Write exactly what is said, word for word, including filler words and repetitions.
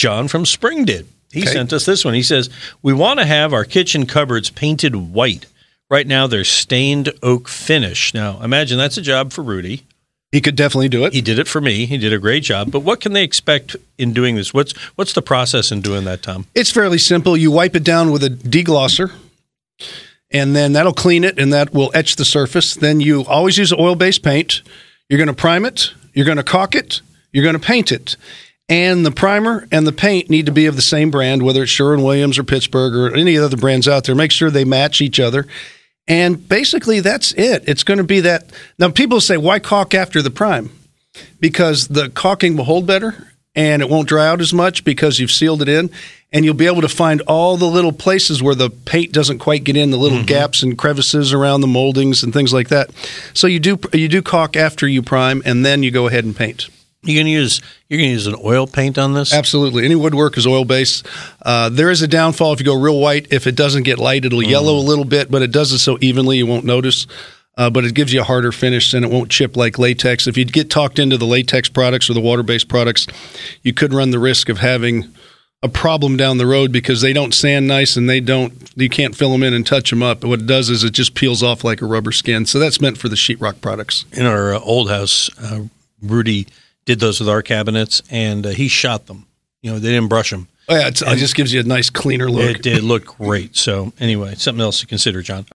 John from Spring did. He Okay. sent us this one. He says, we want to have our kitchen cupboards painted white. Right now, they're stained oak finish. Now, imagine that's a job for Rudy. He could definitely do it. He did it for me. He did a great job. But what can they expect in doing this? What's what's the process in doing that, Tom? It's fairly simple. You wipe it down with a deglosser, and then that'll clean it, and that will etch the surface. Then you always use oil-based paint. You're going to prime it. You're going to caulk it. You're going to paint it. And the primer and the paint need to be of the same brand, whether it's Sherwin-Williams or Pittsburgh or any other brands out there. Make sure they match each other. And basically, that's it. It's going to be that. Now, people say, why caulk after the prime? Because the caulking will hold better, and it won't dry out as much because you've sealed it in, and you'll be able to find all the little places where the paint doesn't quite get in, the little mm-hmm. gaps and crevices around the moldings and things like that. So you do you do caulk after you prime, and then you go ahead and paint. You're going to use you're going to use an oil paint on this? Absolutely. Any woodwork is oil based. Uh, there is a downfall if you go real white. If it doesn't get light, it'll mm. yellow a little bit, but it does it so evenly you won't notice. Uh, but it gives you a harder finish, and it won't chip like latex. If you get talked into the latex products or the water-based products, you could run the risk of having a problem down the road because they don't sand nice and they don't. You can't fill them in and touch them up. But what it does is it just peels off like a rubber skin. So that's meant for the sheetrock products. In our uh, old house, uh, Rudy did those with our cabinets, and uh, he shot them. You know, they didn't brush them. Oh, yeah, it's, it just gives you a nice, cleaner look. It did look great. So, anyway, something else to consider, John.